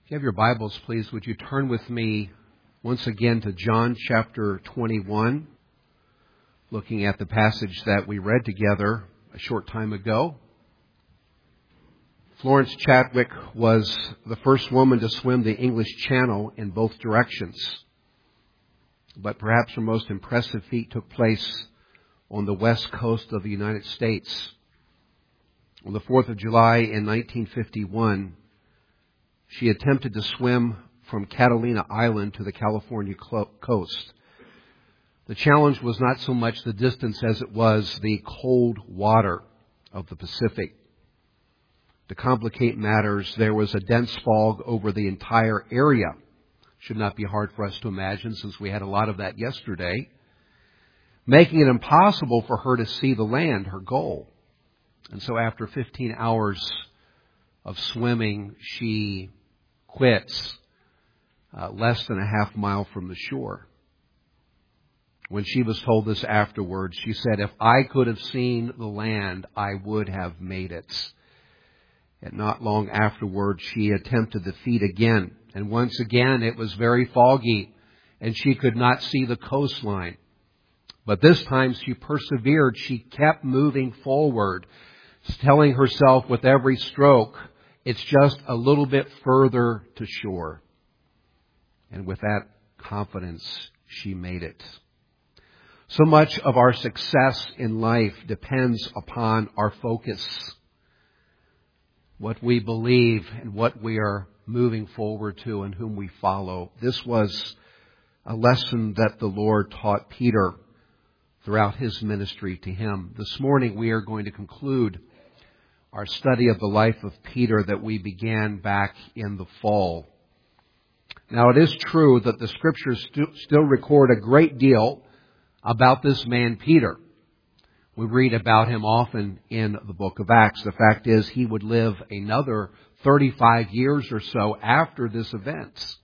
If you have your Bibles, please, would you turn with me once again to John chapter 21, looking at the passage that we read together a short time ago. Florence Chadwick was the first woman to swim the English Channel in both directions. But perhaps her most impressive feat took place on the west coast of the United States. On the 4th of July in 1951, she attempted to swim from Catalina Island to the California coast. The challenge was not so much the distance as it was the cold water of the Pacific. To complicate matters, there was a dense fog over the entire area. Should not be hard for us to imagine since we had a lot of that yesterday, making it impossible for her to see the land, her goal. And so after 15 hours of swimming, she quits less than a half mile from the shore. When she was told this afterwards, she said, "If I could have seen the land, I would have made it." And not long afterwards, she attempted the feat again. And once again, it was very foggy, and she could not see the coastline. But this time, she persevered. She kept moving forward, telling herself with every stroke, it's just a little bit further to shore. And with that confidence, she made it. So much of our success in life depends upon our focus, what we believe and what we are moving forward to and whom we follow. This was a lesson that the Lord taught Peter throughout his ministry to him. This morning we are going to conclude our study of the life of Peter that we began back in the fall. Now, it is true that the Scriptures still record a great deal about this man, Peter. We read about him often in the book of Acts. The fact is, he would live another 35 years or so after this event.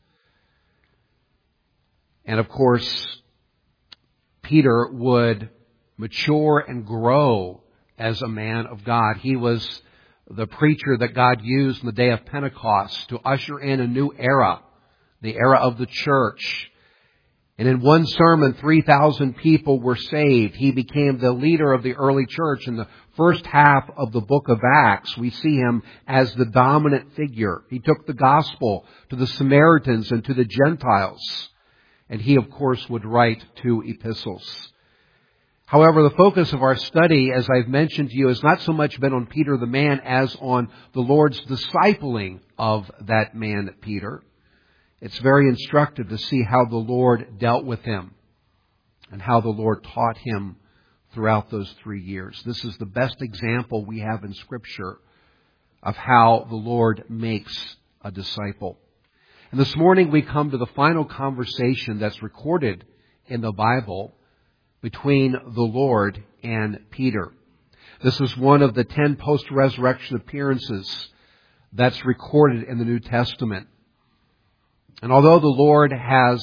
And of course, Peter would mature and grow as a man of God. He was the preacher that God used in the day of Pentecost to usher in a new era, the era of the church. And in one sermon, 3,000 people were saved. He became the leader of the early church. In the first half of the book of Acts, we see him as the dominant figure. He took the gospel to the Samaritans and to the Gentiles. And he, of course, would write 2 epistles. However, the focus of our study, as I've mentioned to you, has not so much been on Peter the man as on the Lord's discipling of that man, Peter. It's very instructive to see how the Lord dealt with him and how the Lord taught him throughout those 3 years. This is the best example we have in Scripture of how the Lord makes a disciple. And this morning we come to the final conversation that's recorded in the Bible between the Lord and Peter. This is one of the 10 post-resurrection appearances that's recorded in the New Testament. And although the Lord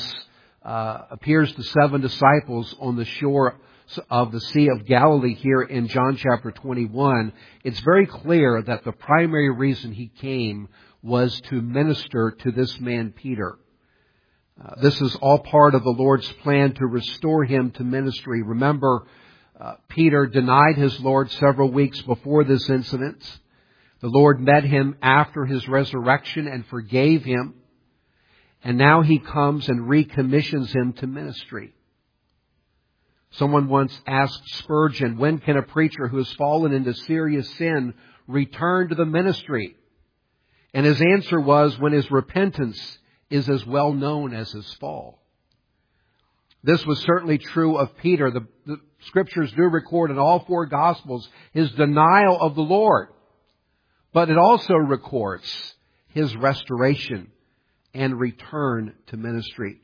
appears to 7 disciples on the shore of the Sea of Galilee here in John chapter 21, it's very clear that the primary reason he came was to minister to this man Peter. This is all part of the Lord's plan to restore him to ministry. Remember, Peter denied his Lord several weeks before this incident. The Lord met him after his resurrection and forgave him. And now he comes and recommissions him to ministry. Someone once asked Spurgeon, when can a preacher who has fallen into serious sin return to the ministry? And his answer was, when his repentance is as well known as his fall. This was certainly true of Peter. The Scriptures do record in all 4 Gospels his denial of the Lord. But it also records his restoration and return to ministry.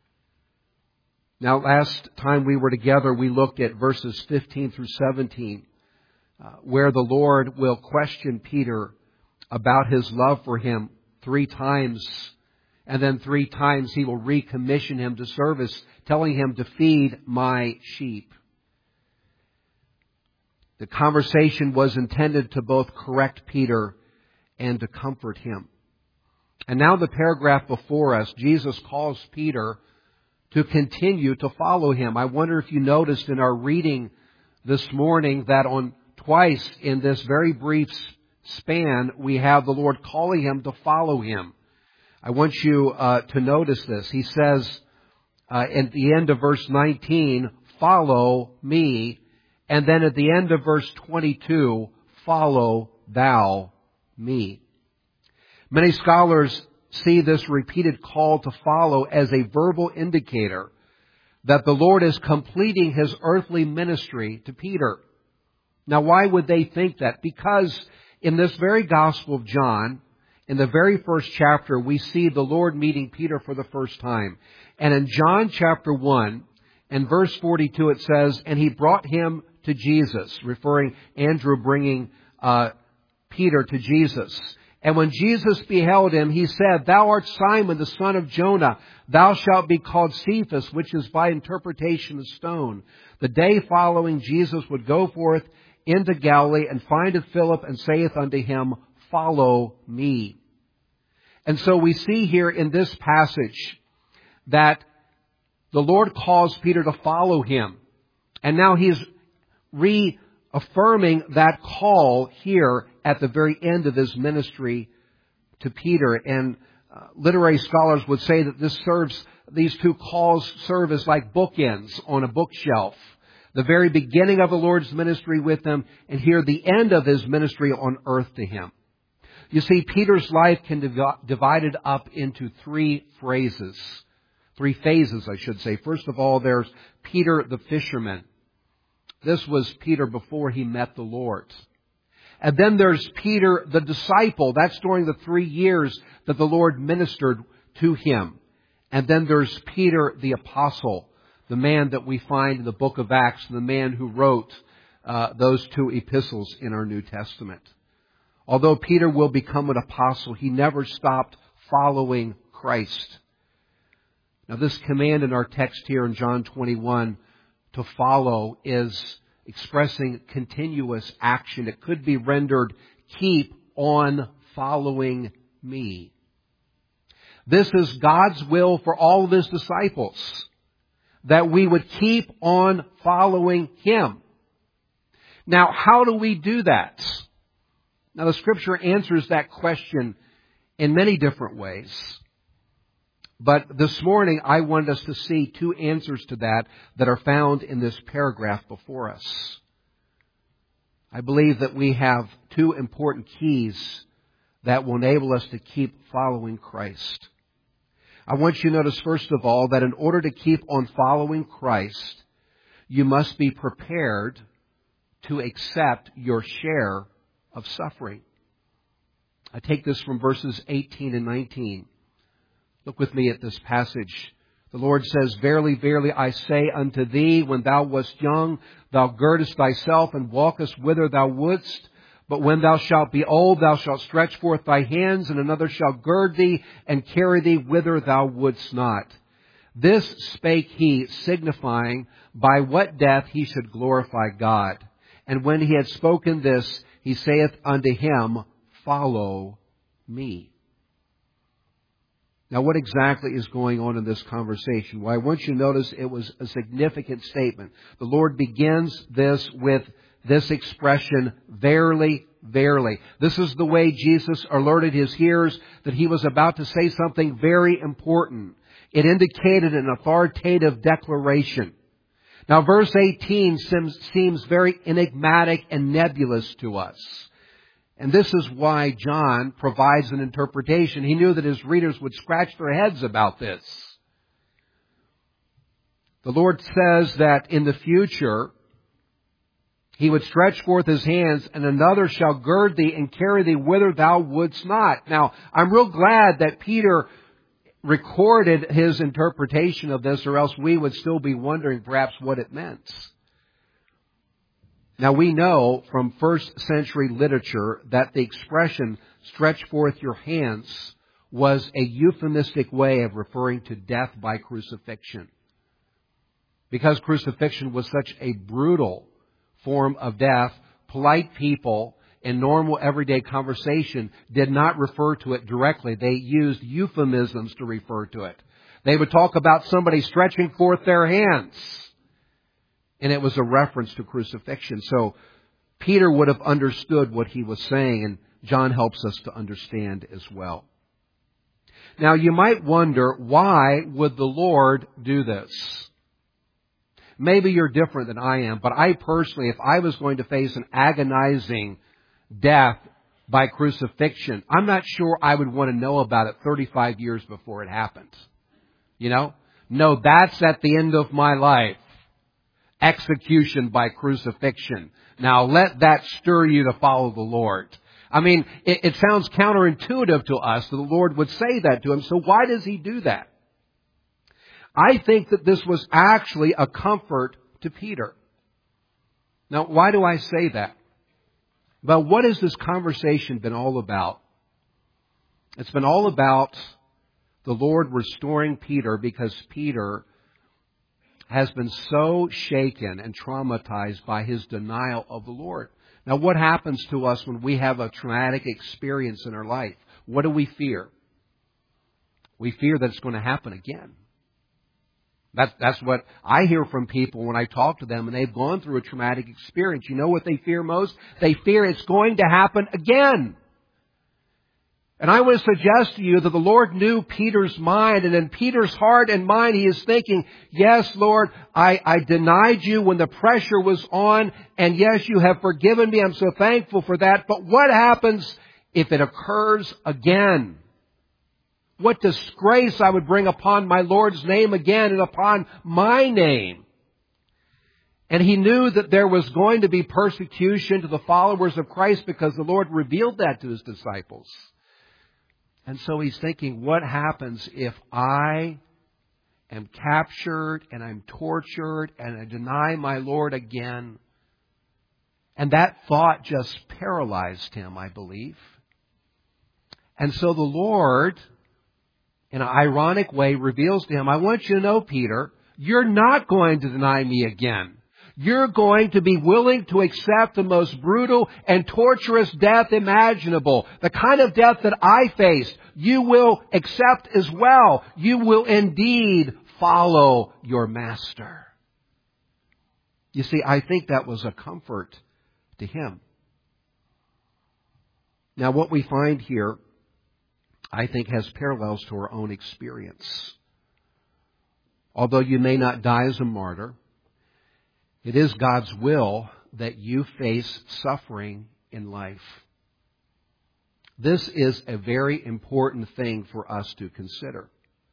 Now, last time we were together, we looked at verses 15 through 17, where the Lord will question Peter about his love for him 3 times. And then 3 times he will recommission him to service, telling him to feed my sheep. The conversation was intended to both correct Peter and to comfort him. And now the paragraph before us, Jesus calls Peter to continue to follow him. I wonder if you noticed in our reading this morning that on twice in this very brief span, we have the Lord calling him to follow him. I want you to notice this. He says at the end of verse 19, follow me. And then at the end of verse 22, follow thou me. Many scholars see this repeated call to follow as a verbal indicator that the Lord is completing His earthly ministry to Peter. Now, why would they think that? Because in this very Gospel of John, in the very first chapter, we see the Lord meeting Peter for the first time. And in John chapter 1 and verse 42, it says, and he brought him to Jesus, referring Andrew bringing Peter to Jesus. And when Jesus beheld him, he said, Thou art Simon, the son of Jonah. Thou shalt be called Cephas, which is by interpretation a stone. The day following, Jesus would go forth into Galilee and findeth Philip and saith unto him, Follow me. And so we see here in this passage that the Lord calls Peter to follow him. And now he's reaffirming that call here at the very end of his ministry to Peter. And literary scholars would say that these two calls serve as like bookends on a bookshelf. The very beginning of the Lord's ministry with them, and here the end of His ministry on earth to him. You see, Peter's life can be divided up into three phases, I should say. First of all, there's Peter the fisherman. This was Peter before he met the Lord. And then there's Peter the disciple. That's during the 3 years that the Lord ministered to him. And then there's Peter the apostle, the man that we find in the book of Acts, the man who wrote those two epistles in our New Testament. Although Peter will become an apostle, he never stopped following Christ. Now, this command in our text here in John 21 to follow is expressing continuous action. It could be rendered, keep on following me. This is God's will for all of His disciples, that we would keep on following Him. Now, how do we do that? Now, the Scripture answers that question in many different ways. But this morning, I want us to see two answers to that are found in this paragraph before us. I believe that we have two important keys that will enable us to keep following Christ. I want you to notice, first of all, that in order to keep on following Christ, you must be prepared to accept your share of suffering. I take this from verses 18 and 19. Look with me at this passage. The Lord says, Verily, verily, I say unto thee, when thou wast young, thou girdest thyself and walkest whither thou wouldst. But when thou shalt be old, thou shalt stretch forth thy hands, and another shall gird thee and carry thee whither thou wouldst not. This spake he, signifying by what death he should glorify God. And when he had spoken this, he saith unto him, Follow me. Now, what exactly is going on in this conversation? Well, I want you to notice it was a significant statement. The Lord begins this with this expression, verily, verily. This is the way Jesus alerted His hearers that He was about to say something very important. It indicated an authoritative declaration. Now, verse 18 seems very enigmatic and nebulous to us. And this is why John provides an interpretation. He knew that his readers would scratch their heads about this. The Lord says that in the future, He would stretch forth His hands, and another shall gird thee and carry thee whither thou wouldst not. Now, I'm real glad that Peter recorded his interpretation of this, or else we would still be wondering perhaps what it meant. Now, we know from first century literature that the expression, stretch forth your hands, was a euphemistic way of referring to death by crucifixion. Because crucifixion was such a brutal form of death, polite people in normal everyday conversation did not refer to it directly. They used euphemisms to refer to it. They would talk about somebody stretching forth their hands. And it was a reference to crucifixion. So Peter would have understood what he was saying, and John helps us to understand as well. Now you might wonder, why would the Lord do this? Maybe you're different than I am, but I personally, if I was going to face an agonizing death by crucifixion, I'm not sure I would want to know about it 35 years before it happened. You know? No, that's at the end of my life. Execution by crucifixion. Now let that stir you to follow the Lord. I mean, it sounds counterintuitive to us that the Lord would say that to him. So why does he do that? I think that this was actually a comfort to Peter. Now, why do I say that? Well, what has this conversation been all about? It's been all about the Lord restoring Peter, because Peter has been so shaken and traumatized by his denial of the Lord. Now, what happens to us when we have a traumatic experience in our life? What do we fear? We fear that it's going to happen again. That's what I hear from people when I talk to them and they've gone through a traumatic experience. You know what they fear most? They fear it's going to happen again. And I would suggest to you that the Lord knew Peter's mind, and in Peter's heart and mind he is thinking, yes, Lord, I denied you when the pressure was on, and yes, you have forgiven me. I'm so thankful for that. But what happens if it occurs again? What disgrace I would bring upon my Lord's name again and upon my name. And he knew that there was going to be persecution to the followers of Christ because the Lord revealed that to his disciples. And so he's thinking, what happens if I am captured and I'm tortured and I deny my Lord again? And that thought just paralyzed him, I believe. And so the Lord, in an ironic way, reveals to him, I want you to know, Peter, you're not going to deny me again. You're going to be willing to accept the most brutal and torturous death imaginable. The kind of death that I faced, you will accept as well. You will indeed follow your master. You see, I think that was a comfort to him. Now, what we find here, I think, has parallels to our own experience. Although you may not die as a martyr, it is God's will that you face suffering in life. This is a very important thing for us to consider.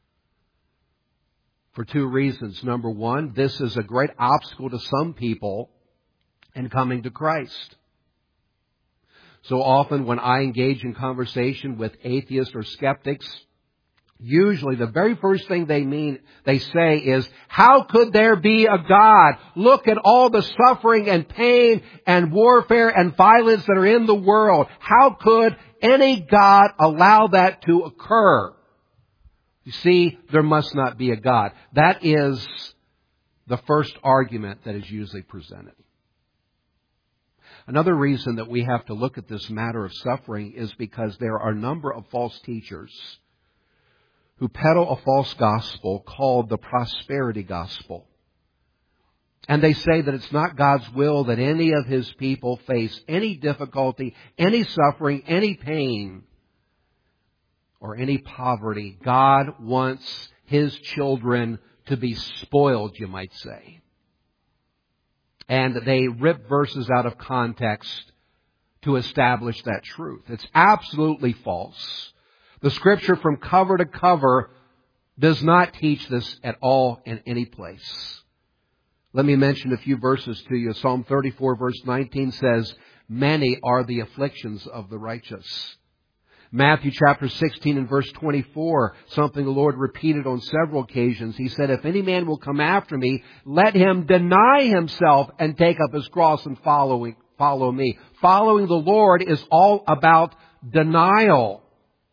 For two reasons. Number one, this is a great obstacle to some people in coming to Christ. So often when I engage in conversation with atheists or skeptics, usually the very first thing they say is, how could there be a God? Look at all the suffering and pain and warfare and violence that are in the world. How could any God allow that to occur? You see, there must not be a God. That is the first argument that is usually presented. Another reason that we have to look at this matter of suffering is because there are a number of false teachers who peddle a false gospel called the prosperity gospel. And they say that it's not God's will that any of His people face any difficulty, any suffering, any pain, or any poverty. God wants His children to be spoiled, you might say. And they rip verses out of context to establish that truth. It's absolutely false. The Scripture from cover to cover does not teach this at all in any place. Let me mention a few verses to you. Psalm 34 verse 19 says, many are the afflictions of the righteous. Matthew chapter 16 and verse 24, something the Lord repeated on several occasions. He said, if any man will come after me, let him deny himself and take up his cross and follow me. Following the Lord is all about denial.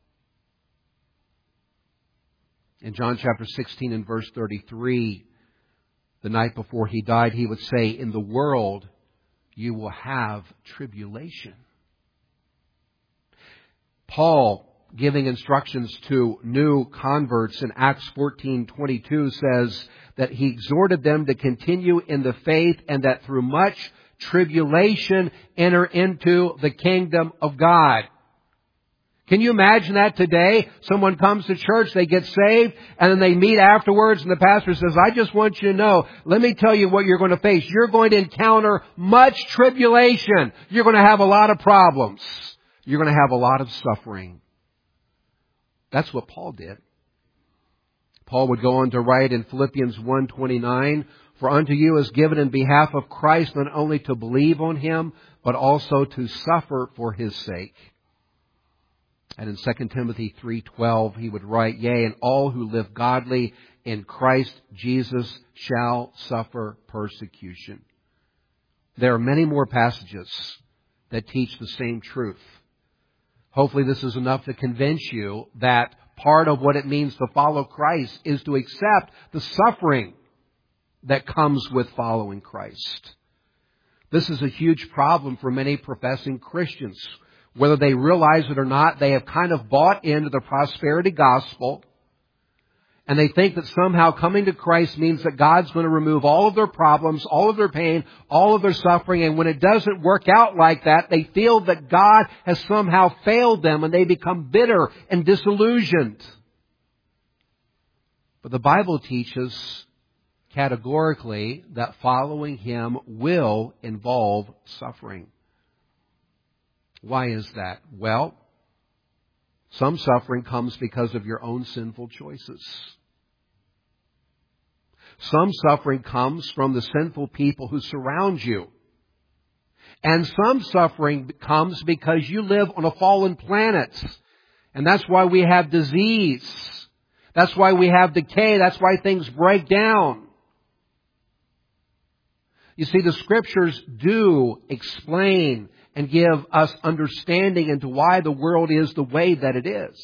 In John chapter 16 and verse 33, the night before He died, He would say, in the world you will have tribulation. Paul, giving instructions to new converts in Acts 14:22, says that he exhorted them to continue in the faith and that through much tribulation enter into the kingdom of God. Can you imagine that today? Someone comes to church, they get saved, and then they meet afterwards, and the pastor says, I just want you to know, let me tell you what you're going to face. You're going to encounter much tribulation. You're going to have a lot of problems. You're going to have a lot of suffering. That's what Paul did. Paul would go on to write in Philippians 1:29, for unto you is given in behalf of Christ not only to believe on Him, but also to suffer for His sake. And in 2 Timothy 3:12, he would write, yea, and all who live godly in Christ Jesus shall suffer persecution. There are many more passages that teach the same truth. Hopefully this is enough to convince you that part of what it means to follow Christ is to accept the suffering that comes with following Christ. This is a huge problem for many professing Christians. Whether they realize it or not, they have kind of bought into the prosperity gospel. And they think that somehow coming to Christ means that God's going to remove all of their problems, all of their pain, all of their suffering. And when it doesn't work out like that, they feel that God has somehow failed them and they become bitter and disillusioned. But the Bible teaches categorically that following Him will involve suffering. Why is that? Well, some suffering comes because of your own sinful choices. Some suffering comes from the sinful people who surround you. And some suffering comes because you live on a fallen planet. And that's why we have disease. That's why we have decay. That's why things break down. You see, the Scriptures do explain and give us understanding into why the world is the way that it is.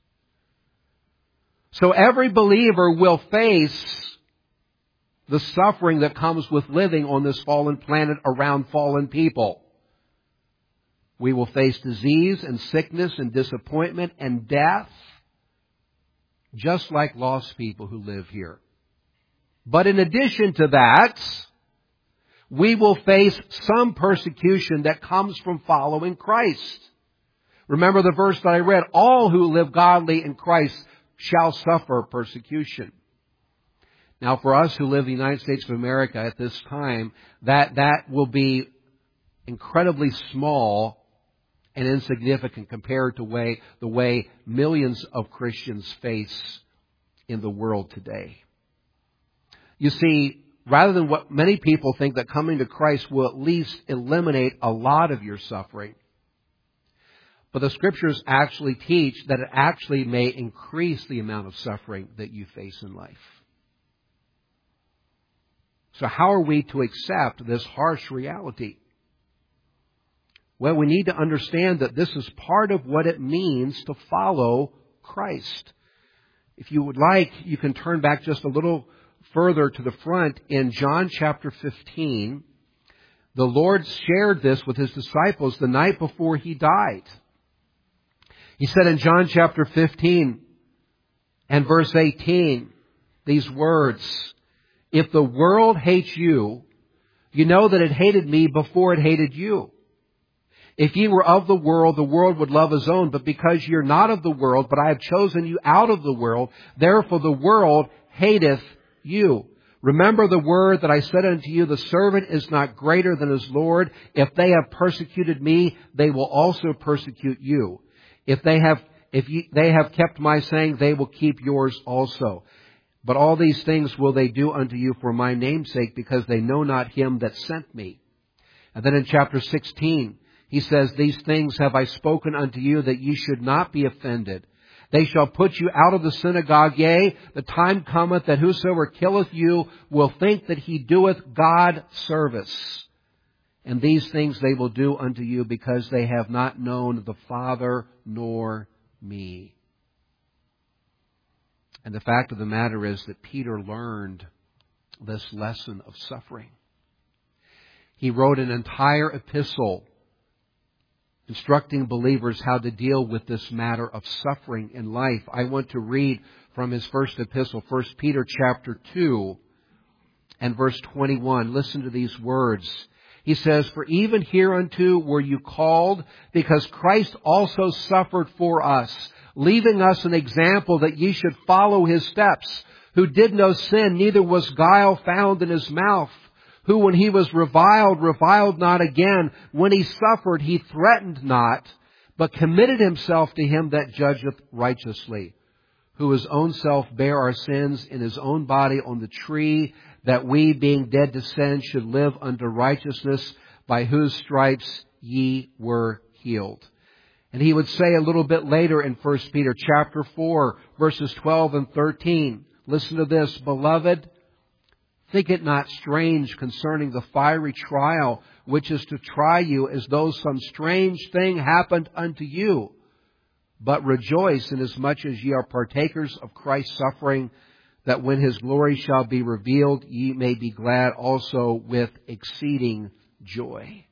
So every believer will face the suffering that comes with living on this fallen planet around fallen people. We will face disease and sickness and disappointment and death, just like lost people who live here. But in addition to that, we will face some persecution that comes from following Christ. Remember the verse that I read, all who live godly in Christ shall suffer persecution. Now for us who live in the United States of America at this time, that will be incredibly small and insignificant compared to the way millions of Christians face in the world today. You see, rather than what many people think that coming to Christ will at least eliminate a lot of your suffering. But the Scriptures actually teach that it actually may increase the amount of suffering that you face in life. So how are we to accept this harsh reality? Well, we need to understand that this is part of what it means to follow Christ. If you would like, you can turn back just a little further to the front in John chapter 15. The Lord shared this with His disciples the night before He died. He said in John chapter 15 and verse 18, these words, if the world hates you, you know that it hated me before it hated you. If ye were of the world would love his own. But because you're not of the world, but I have chosen you out of the world, therefore the world hateth you. Remember the word that I said unto you, the servant is not greater than his Lord. If they have persecuted me, they will also persecute you. If they have kept my saying, they will keep yours also. But all these things will they do unto you for my name's sake, because they know not him that sent me. And then in chapter 16, he says, these things have I spoken unto you, that ye should not be offended. They shall put you out of the synagogue. Yea, the time cometh that whosoever killeth you will think that he doeth God service. And these things they will do unto you, because they have not known the Father nor me. And the fact of the matter is that Peter learned this lesson of suffering. He wrote an entire epistle instructing believers how to deal with this matter of suffering in life. I want to read from his first epistle, 1 Peter chapter 2 and verse 21. Listen to these words. He says, "For even hereunto were you called, because Christ also suffered for us, leaving us an example that ye should follow his steps, who did no sin, neither was guile found in his mouth, who when he was reviled not again. When he suffered, he threatened not, but committed himself to him that judgeth righteously, who his own self bare our sins in his own body on the tree, that we, being dead to sin, should live unto righteousness, by whose stripes ye were healed." And he would say a little bit later in 1 Peter chapter 4, verses 12 and 13, listen to this, "Beloved, think it not strange concerning the fiery trial, which is to try you as though some strange thing happened unto you. But rejoice inasmuch as ye are partakers of Christ's suffering, that when his glory shall be revealed, ye may be glad also with exceeding joy."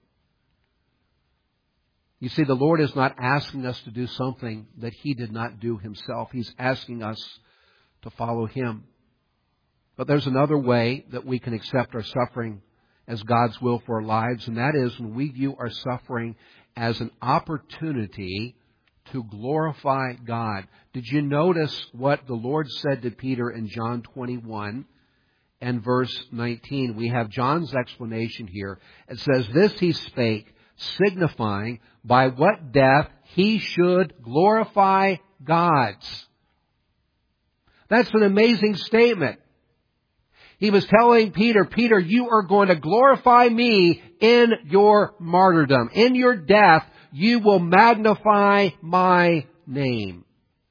You see, the Lord is not asking us to do something that he did not do himself. He's asking us to follow him. But there's another way that we can accept our suffering as God's will for our lives, and that is when we view our suffering as an opportunity to glorify God. Did you notice what the Lord said to Peter in John 21 and verse 19? We have John's explanation here. It says, "This he spake, signifying by what death he should glorify God." That's an amazing statement. He was telling Peter, "Peter, you are going to glorify me in your martyrdom. In your death, you will magnify my name."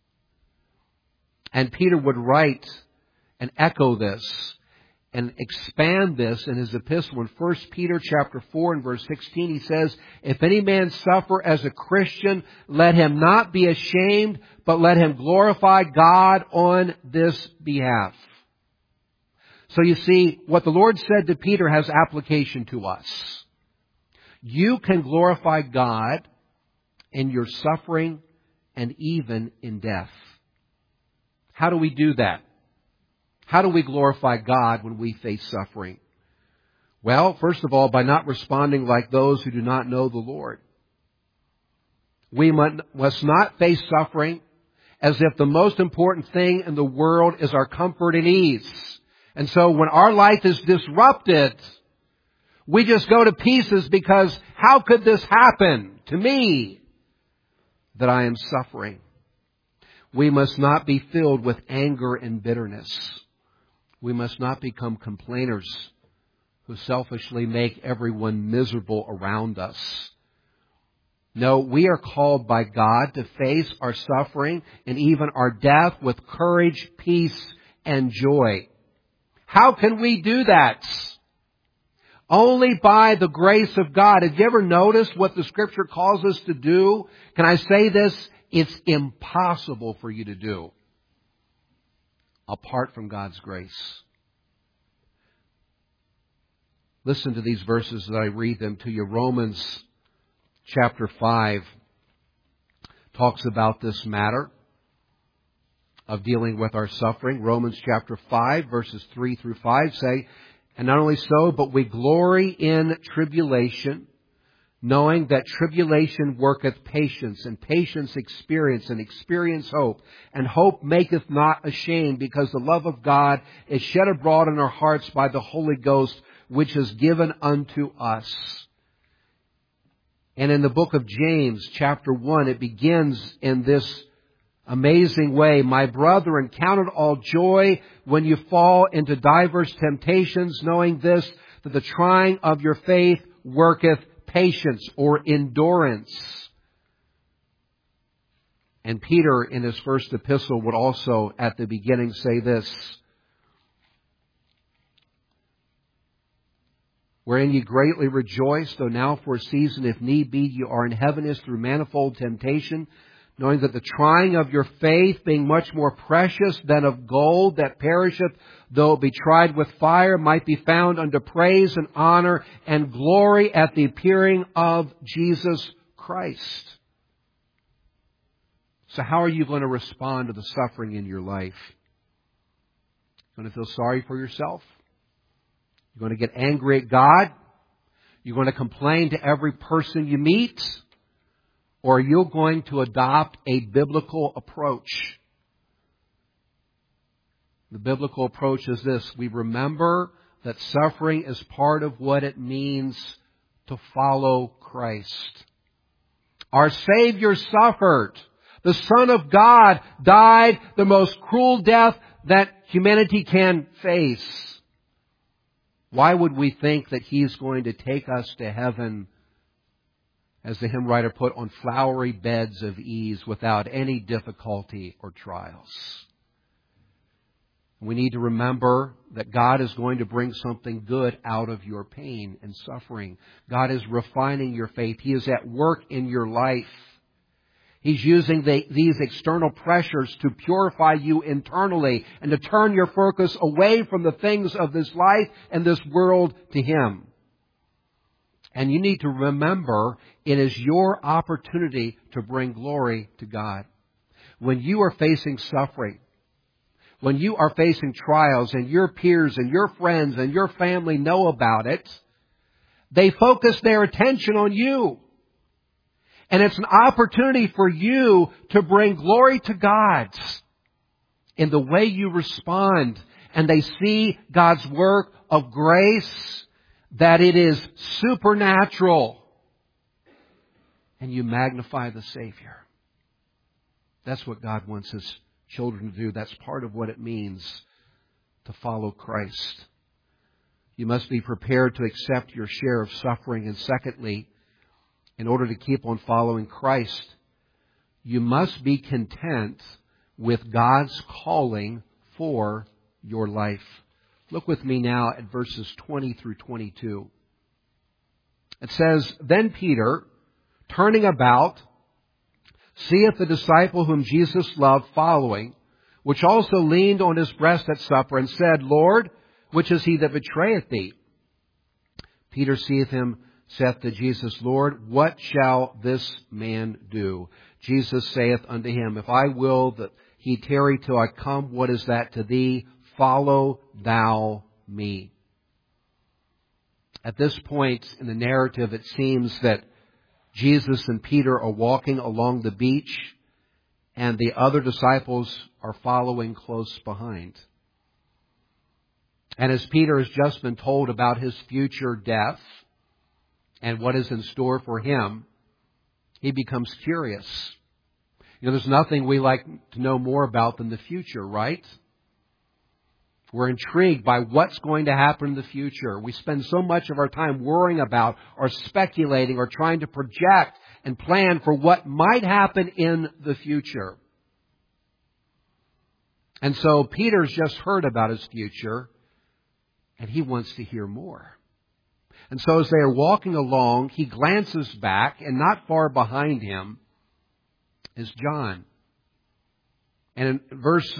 And Peter would write and echo this and expand this in his epistle. In 1 Peter chapter 4 and verse 16, he says, "If any man suffer as a Christian, let him not be ashamed, but let him glorify God on this behalf." So you see, what the Lord said to Peter has application to us. You can glorify God in your suffering and even in death. How do we do that? How do we glorify God when we face suffering? Well, first of all, by not responding like those who do not know the Lord. We must not face suffering as if the most important thing in the world is our comfort and ease. And so when our life is disrupted, we just go to pieces because how could this happen to me that I am suffering? We must not be filled with anger and bitterness. We must not become complainers who selfishly make everyone miserable around us. No, we are called by God to face our suffering and even our death with courage, peace, and joy. How can we do that? Only by the grace of God. Have you ever noticed what the Scripture calls us to do? Can I say this? It's impossible for you to do apart from God's grace. Listen to these verses as I read them to you. Romans chapter 5 talks about this matter of dealing with our suffering. Romans chapter 5 verses 3 through 5 say, "And not only so, but we glory in tribulation, knowing that tribulation worketh patience, and patience experience, and experience hope. And hope maketh not ashamed, because the love of God is shed abroad in our hearts by the Holy Ghost, which is given unto us." And in the book of James, chapter 1, it begins in this amazing way. "My brethren, count it all joy when you fall into diverse temptations, knowing this, that the trying of your faith worketh patience," or endurance. And Peter, in his first epistle, would also at the beginning say this, "Wherein ye greatly rejoice, though now for a season, if need be, you are in heaviness through manifold temptation, knowing that the trying of your faith, being much more precious than of gold that perisheth, though it be tried with fire, might be found unto praise and honor and glory at the appearing of Jesus Christ. So how are you going to respond to the suffering in your life? You're going to feel sorry for yourself? You're going to get angry at God? You're going to complain to every person you meet? Or are you going to adopt a biblical approach? The biblical approach is this. We remember that suffering is part of what it means to follow Christ. Our Savior suffered. The Son of God died the most cruel death that humanity can face. Why would we think that He's going to take us to heaven, as the hymn writer put, on flowery beds of ease without any difficulty or trials? We need to remember that God is going to bring something good out of your pain and suffering. God is refining your faith. He is at work in your life. He's using these external pressures to purify you internally and to turn your focus away from the things of this life and this world to Him. And you need to remember it is your opportunity to bring glory to God. When you are facing suffering, when you are facing trials and your peers and your friends and your family know about it, they focus their attention on you. And it's an opportunity for you to bring glory to God in the way you respond. And they see God's work of grace, that it is supernatural. And you magnify the Savior. That's what God wants His children to do. That's part of what it means to follow Christ. You must be prepared to accept your share of suffering. And secondly, in order to keep on following Christ, you must be content with God's calling for your life. Look with me now at verses 20 through 22. It says, "Then Peter, turning about, seeth the disciple whom Jesus loved following, which also leaned on his breast at supper, and said, Lord, which is he that betrayeth thee? Peter seeth him, saith to Jesus, Lord, what shall this man do? Jesus saith unto him, If I will that he tarry till I come, what is that to thee? Follow thou me." At this point in the narrative, it seems that Jesus and Peter are walking along the beach, and the other disciples are following close behind. And as Peter has just been told about his future death and what is in store for him, he becomes curious. There's nothing we like to know more about than the future, right? We're intrigued by what's going to happen in the future. We spend so much of our time worrying about or speculating or trying to project and plan for what might happen in the future. And so Peter's just heard about his future, and he wants to hear more. And so as they are walking along, he glances back, and not far behind him is John. And in verse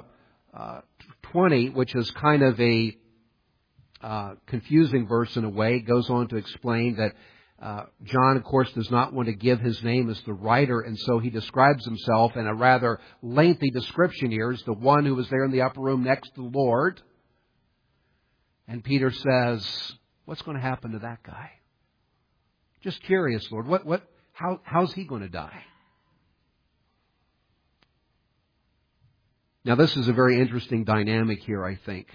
20, which is kind of a confusing verse in a way, goes on to explain that John, of course, does not want to give his name as the writer, and so he describes himself in a rather lengthy description here as the one who was there in the upper room next to the Lord. And Peter says, what's going to happen to that guy? Just curious, Lord. How's he going to die? Now, this is a very interesting dynamic here, I think.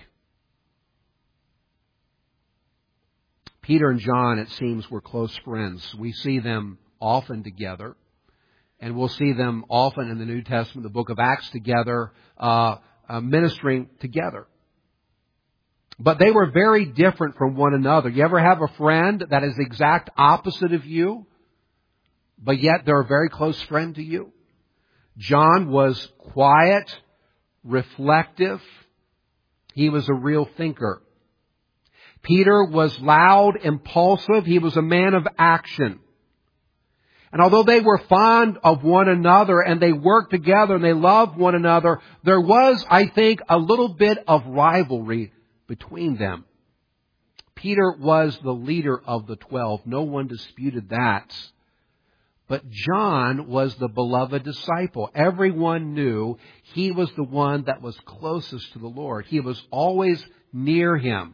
Peter and John, it seems, were close friends. We see them often together, and we'll see them often in the New Testament, the book of Acts, together, ministering together. But they were very different from one another. You ever have a friend that is the exact opposite of you, but yet they're a very close friend to you? John was quiet, reflective. He was a real thinker. Peter was loud, impulsive. He was a man of action. And although they were fond of one another and they worked together and they loved one another, there was, I think, a little bit of rivalry between them. Peter was the leader of the 12. No one disputed that. But John was the beloved disciple. Everyone knew he was the one that was closest to the Lord. He was always near Him.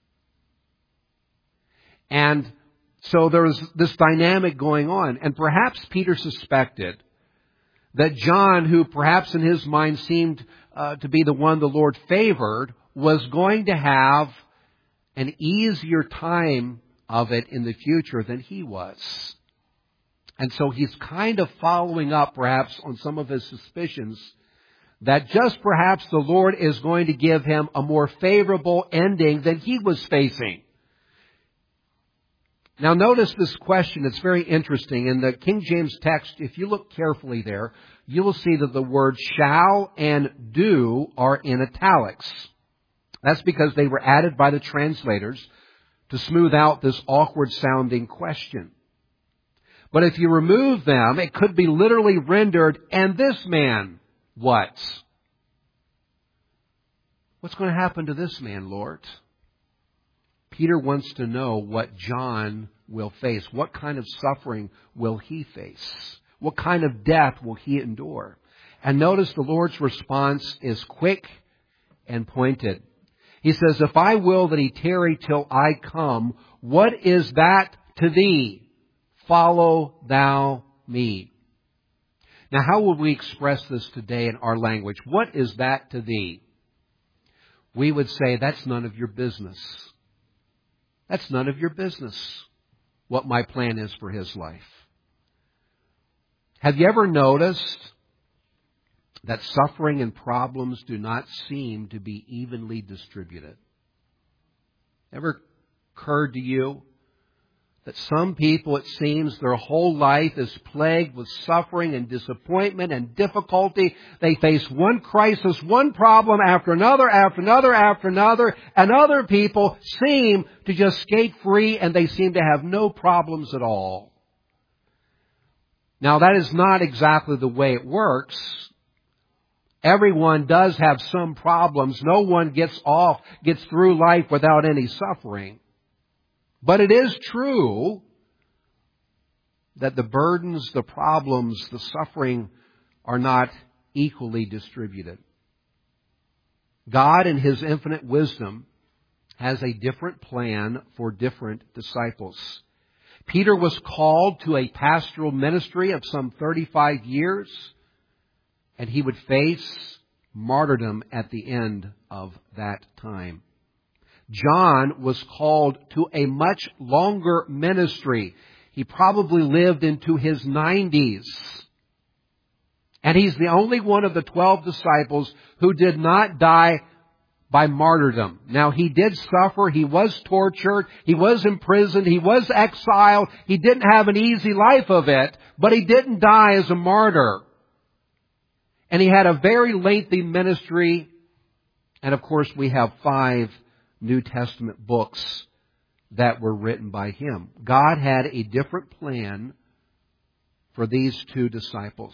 And so there was this dynamic going on. And perhaps Peter suspected that John, who perhaps in his mind seemed to be the one the Lord favored, was going to have an easier time of it in the future than he was. And so he's kind of following up perhaps on some of his suspicions that just perhaps the Lord is going to give him a more favorable ending than he was facing. Now notice this question. It's very interesting. In the King James text, if you look carefully there, you will see that the words shall and do are in italics. That's because they were added by the translators to smooth out this awkward sounding question. But if you remove them, it could be literally rendered, and this man what? What's going to happen to this man, Lord? Peter wants to know what John will face. What kind of suffering will he face? What kind of death will he endure? And notice the Lord's response is quick and pointed. He says, if I will that he tarry till I come, what is that to thee? Follow thou me. Now, how would we express this today in our language? What is that to thee? We would say, that's none of your business. That's none of your business what my plan is for his life. Have you ever noticed that suffering and problems do not seem to be evenly distributed? Ever occurred to you that some people, it seems, their whole life is plagued with suffering and disappointment and difficulty. They face one crisis, one problem after another, after another, after another, and other people seem to just skate free and they seem to have no problems at all. Now, that is not exactly the way it works. Everyone does have some problems. No one gets through life without any suffering. But it is true that the burdens, the problems, the suffering are not equally distributed. God, in His infinite wisdom, has a different plan for different disciples. Peter was called to a pastoral ministry of some 35 years, and he would face martyrdom at the end of that time. John was called to a much longer ministry. He probably lived into his 90s. And he's the only one of the 12 disciples who did not die by martyrdom. Now, he did suffer. He was tortured. He was imprisoned. He was exiled. He didn't have an easy life of it, but he didn't die as a martyr. And he had a very lengthy ministry. And of course, we have 5 New Testament books that were written by him. God had a different plan for these 2 disciples.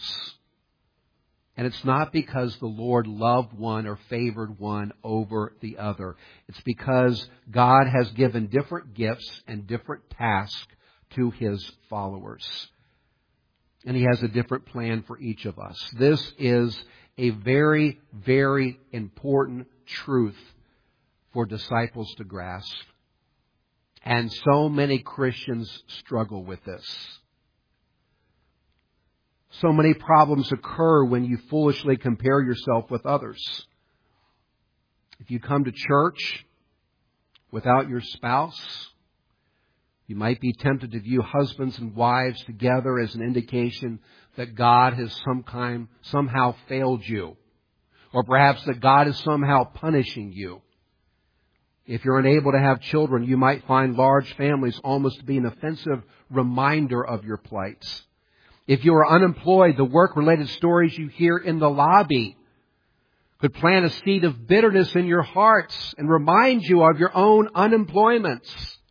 And it's not because the Lord loved one or favored one over the other. It's because God has given different gifts and different tasks to His followers. And He has a different plan for each of us. This is a very, very important truth for disciples to grasp. And so many Christians struggle with this. So many problems occur when you foolishly compare yourself with others. If you come to church without your spouse, you might be tempted to view husbands and wives together as an indication that God has somehow failed you. Or perhaps that God is somehow punishing you. If you're unable to have children, you might find large families almost to be an offensive reminder of your plight. If you are unemployed, the work-related stories you hear in the lobby could plant a seed of bitterness in your hearts and remind you of your own unemployment.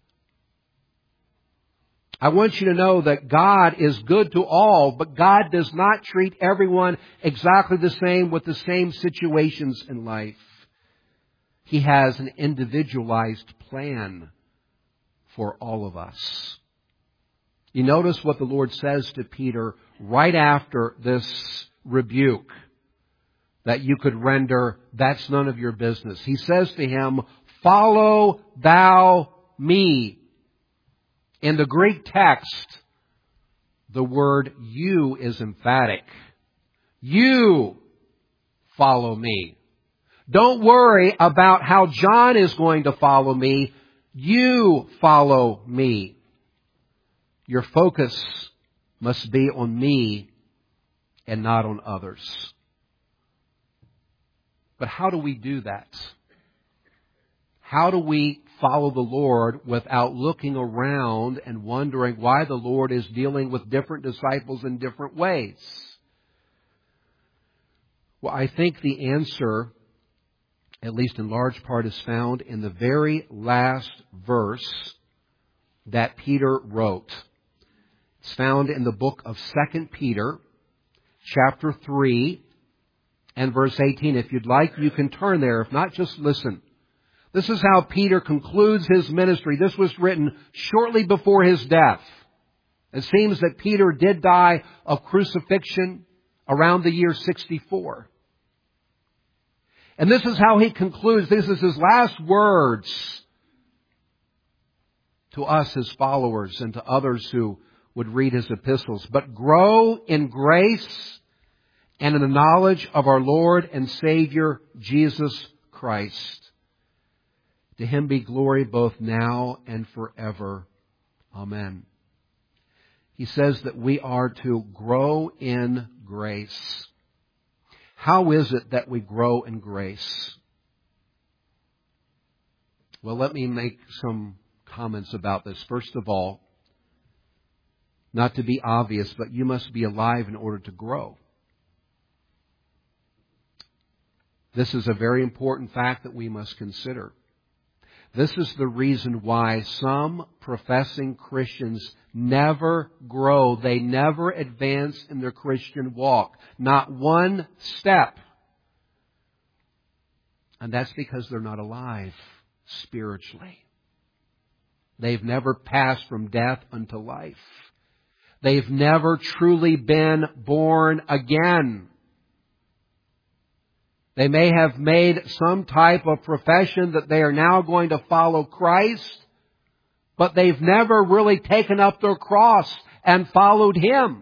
I want you to know that God is good to all, but God does not treat everyone exactly the same with the same situations in life. He has an individualized plan for all of us. You notice what the Lord says to Peter right after this rebuke that you could render, "That's none of your business." He says to him, "Follow thou me." In the Greek text, the word "you" is emphatic. You follow me. Don't worry about how John is going to follow me. You follow me. Your focus must be on me and not on others. But how do we do that? How do we follow the Lord without looking around and wondering why the Lord is dealing with different disciples in different ways? Well, I think the answer, at least in large part, is found in the very last verse that Peter wrote. It's found in the book of 2 Peter, chapter 3, and verse 18. If you'd like, you can turn there. If not, just listen. This is how Peter concludes his ministry. This was written shortly before his death. It seems that Peter did die of crucifixion around the year 64. And this is how he concludes. This is his last words to us, his followers, and to others who would read his epistles. "But grow in grace and in the knowledge of our Lord and Savior, Jesus Christ. To Him be glory both now and forever. Amen." He says that we are to grow in grace. How is it that we grow in grace? Well, let me make some comments about this. First of all, not to be obvious, but you must be alive in order to grow. This is a very important fact that we must consider. This is the reason why some professing Christians never grow. They never advance in their Christian walk. Not one step. And that's because they're not alive spiritually. They've never passed from death unto life. They've never truly been born again. They may have made some type of profession that they are now going to follow Christ, but they've never really taken up their cross and followed Him.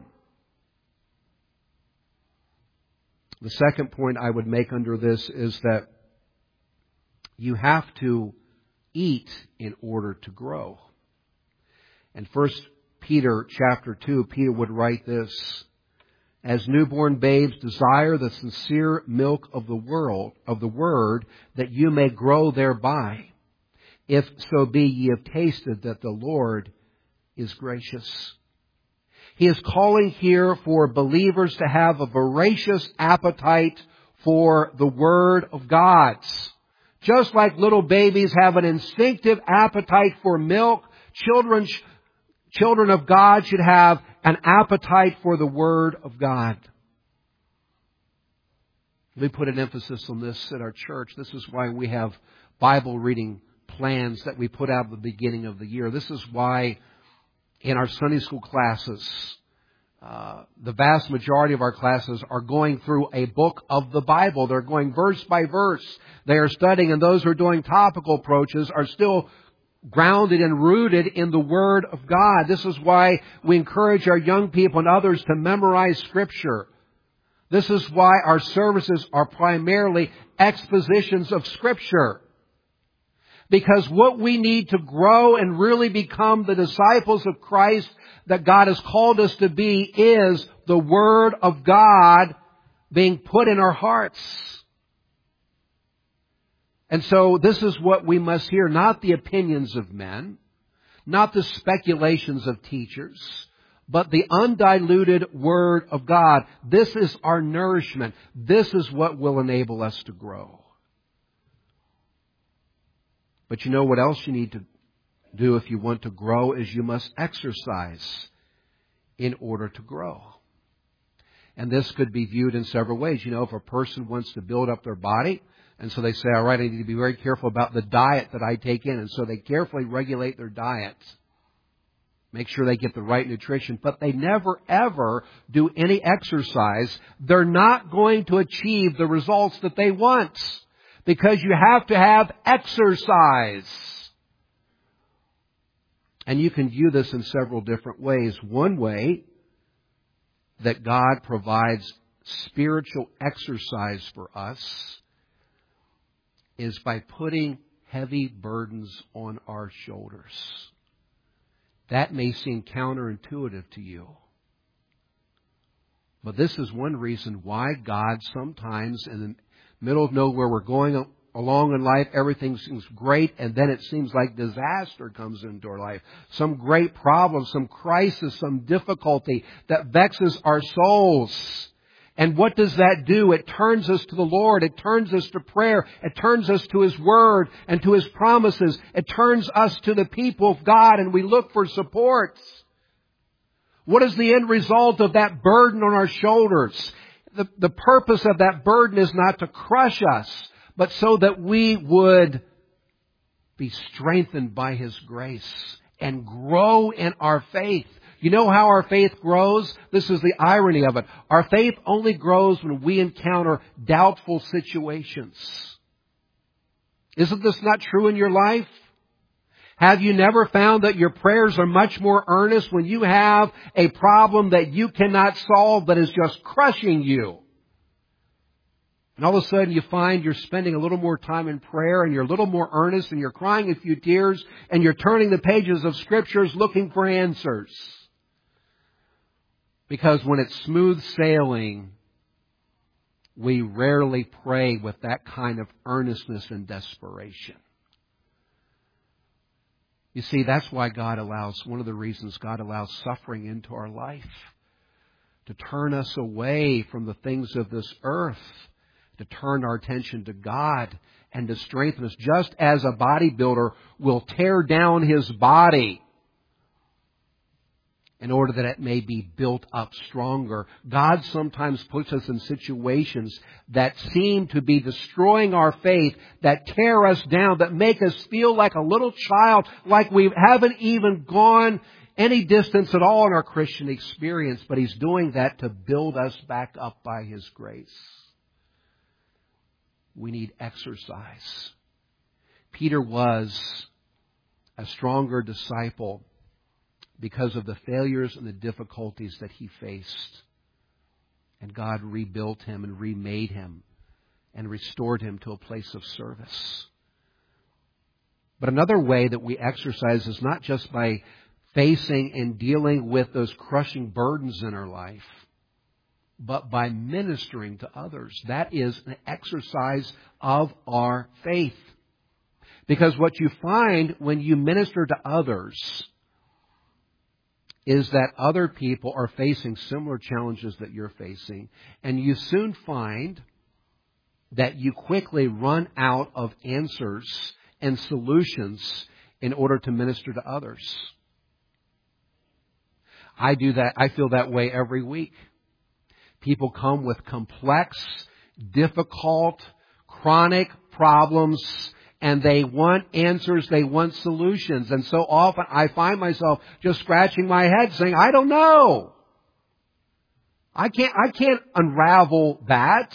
The second point I would make under this is that you have to eat in order to grow. In 1 Peter chapter 2, Peter would write this: "As newborn babes desire the sincere milk of the word, that you may grow thereby, if so be ye have tasted that the Lord is gracious." He is calling here for believers to have a voracious appetite for the Word of God. Just like little babies have an instinctive appetite for milk, children of God should have an appetite for the Word of God. We put an emphasis on this at our church. This is why we have Bible reading plans that we put out at the beginning of the year. This is why in our Sunday school classes, the vast majority of our classes are going through a book of the Bible. They're going verse by verse. They are studying, and those who are doing topical approaches are still grounded and rooted in the Word of God. This is why we encourage our young people and others to memorize Scripture. This is why our services are primarily expositions of Scripture. Because what we need to grow and really become the disciples of Christ that God has called us to be is the Word of God being put in our hearts. And so this is what we must hear, not the opinions of men, not the speculations of teachers, but the undiluted Word of God. This is our nourishment. This is what will enable us to grow. But you know what else you need to do if you want to grow is you must exercise in order to grow. And this could be viewed in several ways. You know, if a person wants to build up their body, and so they say, all right, I need to be very careful about the diet that I take in. And so they carefully regulate their diet. make sure they get the right nutrition, but they never ever do any exercise, they're not going to achieve the results that they want. Because you have to have exercise. And you can view this in several different ways. One way that God provides spiritual exercise for us is by putting heavy burdens on our shoulders. That may seem counterintuitive to you. But this is one reason why God sometimes, in the middle of nowhere, we're going along in life, everything seems great, and then it seems like disaster comes into our life. Some great problem, some crisis, some difficulty that vexes our souls. And what does that do? It turns us to the Lord. It turns us to prayer. It turns us to His Word and to His promises. It turns us to the people of God, and we look for support. What is the end result of that burden on our shoulders? The purpose of that burden is not to crush us, but so that we would be strengthened by His grace and grow in our faith. You know how our faith grows? This is the irony of it. Our faith only grows when we encounter doubtful situations. Isn't this not true in your life? Have you never found that your prayers are much more earnest when you have a problem that you cannot solve that is just crushing you? And all of a sudden you find you're spending a little more time in prayer and you're a little more earnest and you're crying a few tears and you're turning the pages of Scriptures looking for answers. Because when it's smooth sailing, we rarely pray with that kind of earnestness and desperation. You see, that's why one of the reasons God allows suffering into our life. To turn us away from the things of this earth. To turn our attention to God and to strengthen us. Just as a bodybuilder will tear down his body in order that it may be built up stronger. God sometimes puts us in situations that seem to be destroying our faith, that tear us down, that make us feel like a little child, like we haven't even gone any distance at all in our Christian experience. But He's doing that to build us back up by His grace. We need exercise. Peter was a stronger disciple because of the failures and the difficulties that he faced. And God rebuilt him and remade him and restored him to a place of service. But another way that we exercise is not just by facing and dealing with those crushing burdens in our life, but by ministering to others. That is an exercise of our faith. Because what you find when you minister to others is that other people are facing similar challenges that you're facing. And you soon find that you quickly run out of answers and solutions in order to minister to others. I do that. I feel that way every week. People come with complex, difficult, chronic problems, and they want answers, they want solutions. And so often I find myself just scratching my head saying, I don't know. I can't unravel that.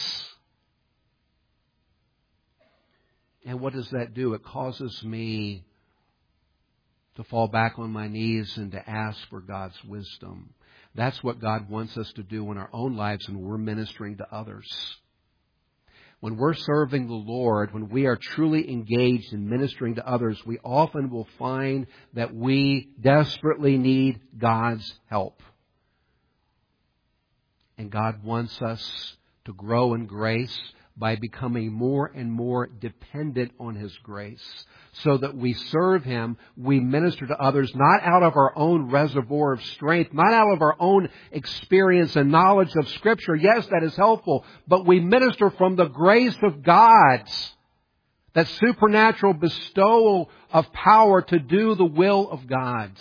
And what does that do? It causes me to fall back on my knees and to ask for God's wisdom. That's what God wants us to do in our own lives when we're ministering to others. When we're serving the Lord, when we are truly engaged in ministering to others, we often will find that we desperately need God's help. And God wants us to grow in grace by becoming more and more dependent on His grace, so that we serve Him, we minister to others, not out of our own reservoir of strength, not out of our own experience and knowledge of Scripture. Yes, that is helpful, but we minister from the grace of God, that supernatural bestowal of power to do the will of God.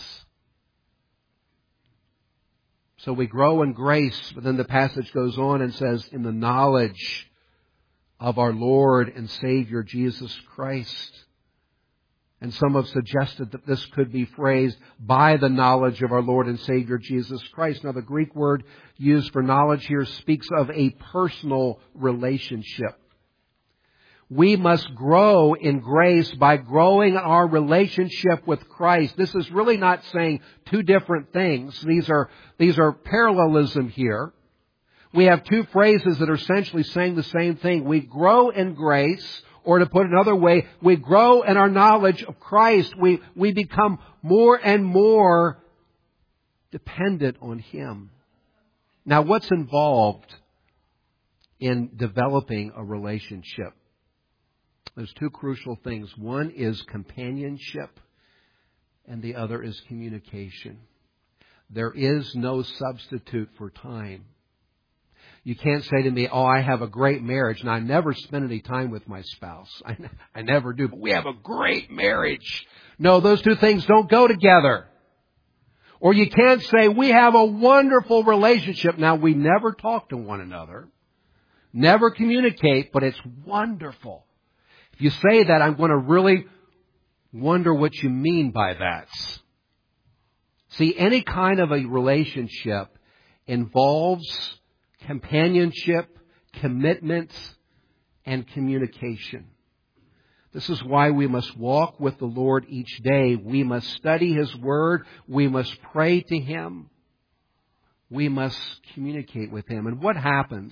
So we grow in grace, but then the passage goes on and says, in the knowledge of our Lord and Savior Jesus Christ. And some have suggested that this could be phrased by the knowledge of our Lord and Savior Jesus Christ. Now, the Greek word used for knowledge here speaks of a personal relationship. We must grow in grace by growing our relationship with Christ. This is really not saying two different things. These are parallelism here. We have two phrases that are essentially saying the same thing. We grow in grace, or to put it another way, we grow in our knowledge of Christ. We become more and more dependent on Him. Now, what's involved in developing a relationship? There's two crucial things. One is companionship, and the other is communication. There is no substitute for time. You can't say to me, oh, I have a great marriage, and I never spend any time with my spouse. I never do, but we have a great marriage. No, those two things don't go together. Or you can't say, we have a wonderful relationship. Now, we never talk to one another, never communicate, but it's wonderful. If you say that, I'm going to really wonder what you mean by that. See, any kind of a relationship involves companionship, commitment, and communication. This is why we must walk with the Lord each day. We must study His Word. We must pray to Him. We must communicate with Him. And what happens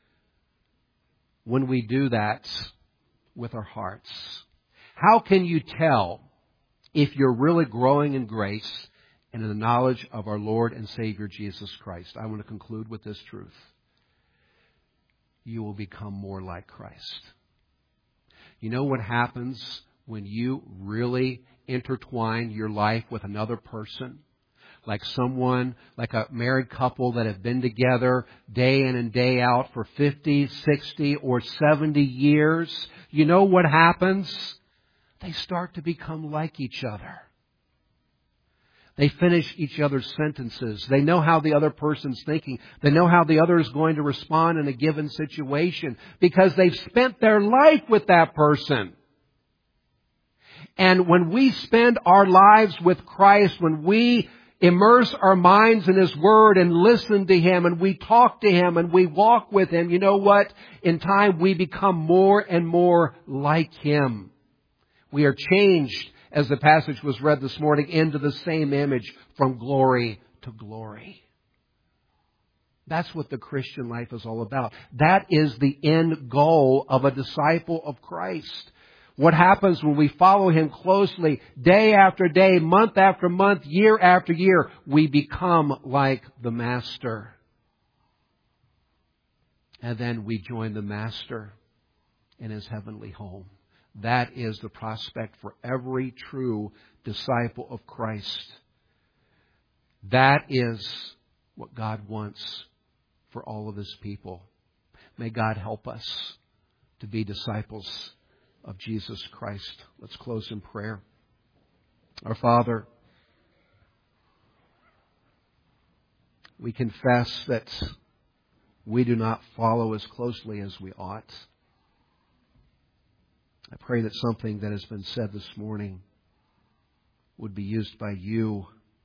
when we do that with our hearts? How can you tell if you're really growing in grace and in the knowledge of our Lord and Savior Jesus Christ? I want to conclude with this truth. You will become more like Christ. You know what happens when you really intertwine your life with another person? Like a married couple that have been together day in and day out for 50, 60, or 70 years. You know what happens? They start to become like each other. They finish each other's sentences. They know how the other person's thinking. They know how the other is going to respond in a given situation because they've spent their life with that person. And when we spend our lives with Christ, when we immerse our minds in His Word and listen to Him and we talk to Him and we walk with Him, you know what? In time we become more and more like Him. We are changed, as the passage was read this morning, into the same image from glory to glory. That's what the Christian life is all about. That is the end goal of a disciple of Christ. What happens when we follow Him closely, day after day, month after month, year after year, we become like the Master. And then we join the Master in His heavenly home. That is the prospect for every true disciple of Christ. That is what God wants for all of His people. May God help us to be disciples of Jesus Christ. Let's close in prayer. Our Father, we confess that we do not follow as closely as we ought. I pray that something that has been said this morning would be used by You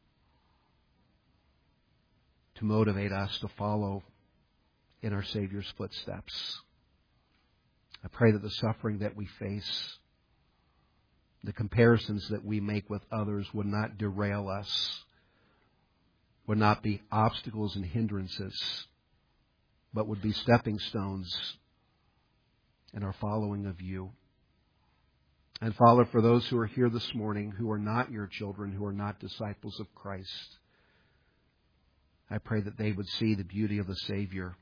to motivate us to follow in our Savior's footsteps. I pray that the suffering that we face, the comparisons that we make with others would not derail us, would not be obstacles and hindrances, but would be stepping stones in our following of You. And Father, for those who are here this morning who are not Your children, who are not disciples of Christ, I pray that they would see the beauty of the Savior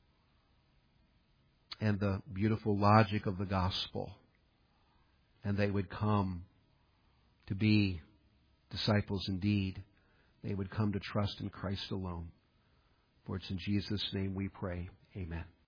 and the beautiful logic of the gospel, and they would come to be disciples indeed. They would come to trust in Christ alone. For it's in Jesus' name we pray. Amen.